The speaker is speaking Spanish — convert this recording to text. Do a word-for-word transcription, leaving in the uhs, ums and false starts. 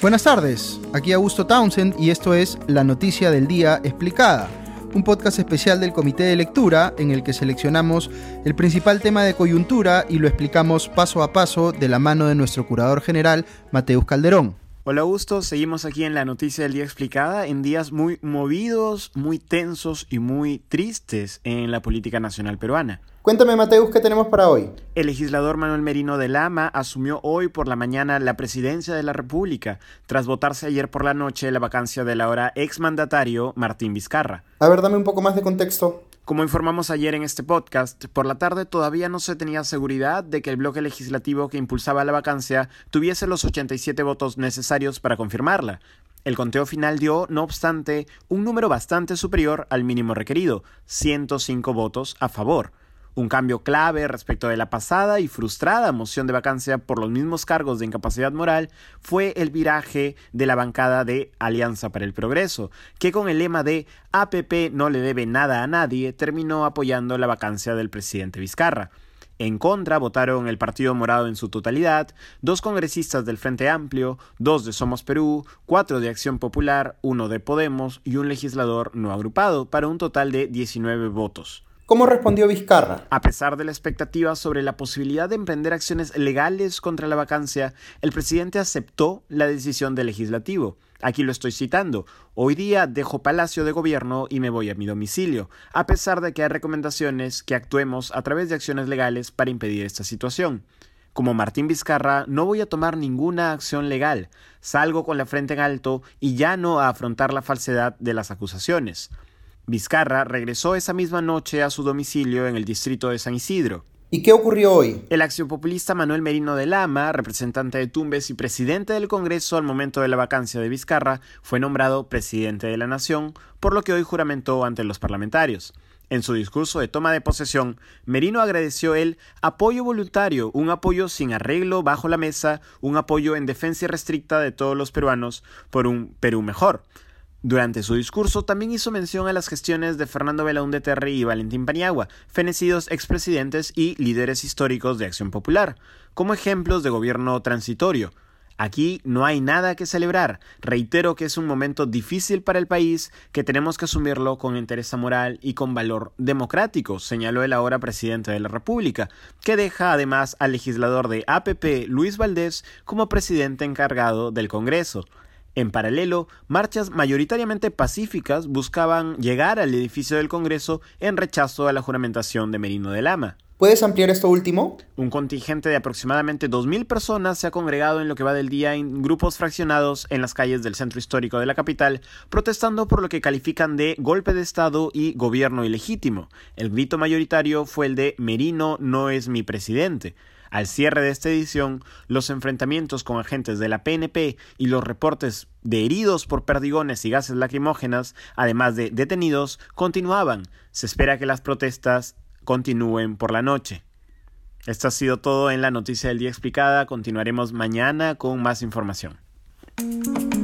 Buenas tardes, aquí Augusto Townsend y esto es La Noticia del Día Explicada, un podcast especial del Comité de Lectura en el que seleccionamos el principal tema de coyuntura y lo explicamos paso a paso de la mano de nuestro curador general, Mateus Calderón. Hola Augusto, seguimos aquí en La Noticia del Día Explicada en días muy movidos, muy tensos y muy tristes en la política nacional peruana. Cuéntame, Mateus, ¿qué tenemos para hoy? El legislador Manuel Merino de Lama asumió hoy por la mañana la presidencia de la República, tras votarse ayer por la noche la vacancia del ahora exmandatario Martín Vizcarra. A ver, dame un poco más de contexto. Como informamos ayer en este podcast, por la tarde todavía no se tenía seguridad de que el bloque legislativo que impulsaba la vacancia tuviese los ochenta y siete votos necesarios para confirmarla. El conteo final dio, no obstante, un número bastante superior al mínimo requerido, ciento cinco votos a favor. Un cambio clave respecto de la pasada y frustrada moción de vacancia por los mismos cargos de incapacidad moral fue el viraje de la bancada de Alianza para el Progreso, que con el lema de A P P no le debe nada a nadie, terminó apoyando la vacancia del presidente Vizcarra. En contra votaron el Partido Morado en su totalidad, dos congresistas del Frente Amplio, dos de Somos Perú, cuatro de Acción Popular, uno de Podemos y un legislador no agrupado, para un total de diecinueve votos. ¿Cómo respondió Vizcarra? A pesar de la expectativa sobre la posibilidad de emprender acciones legales contra la vacancia, el presidente aceptó la decisión del legislativo. Aquí lo estoy citando. Hoy día dejo Palacio de Gobierno y me voy a mi domicilio, a pesar de que hay recomendaciones que actuemos a través de acciones legales para impedir esta situación. Como Martín Vizcarra, no voy a tomar ninguna acción legal. Salgo con la frente en alto y ya no a afrontar la falsedad de las acusaciones. Vizcarra regresó esa misma noche a su domicilio en el distrito de San Isidro. ¿Y qué ocurrió hoy? El acciopopulista Manuel Merino de Lama, representante de Tumbes y presidente del Congreso al momento de la vacancia de Vizcarra, fue nombrado presidente de la Nación, por lo que hoy juramentó ante los parlamentarios. En su discurso de toma de posesión, Merino agradeció el apoyo voluntario, un apoyo sin arreglo bajo la mesa, un apoyo en defensa irrestricta de todos los peruanos por un Perú mejor. Durante su discurso también hizo mención a las gestiones de Fernando Belaúnde Terry y Valentín Paniagua, fenecidos expresidentes y líderes históricos de Acción Popular, como ejemplos de gobierno transitorio. Aquí no hay nada que celebrar. Reitero que es un momento difícil para el país, que tenemos que asumirlo con entereza moral y con valor democrático, señaló el ahora presidente de la República, que deja además al legislador de A P P, Luis Valdés, como presidente encargado del Congreso. En paralelo, marchas mayoritariamente pacíficas buscaban llegar al edificio del Congreso en rechazo a la juramentación de Merino de Lama. ¿Puedes ampliar esto último? Un contingente de aproximadamente dos mil personas se ha congregado en lo que va del día en grupos fraccionados en las calles del centro histórico de la capital, protestando por lo que califican de golpe de Estado y gobierno ilegítimo. El grito mayoritario fue el de Merino no es mi presidente. Al cierre de esta edición, los enfrentamientos con agentes de la P N P y los reportes de heridos por perdigones y gases lacrimógenas, además de detenidos, continuaban. Se espera que las protestas continúen por la noche. Esto ha sido todo en La Noticia del Día Explicada. Continuaremos mañana con más información.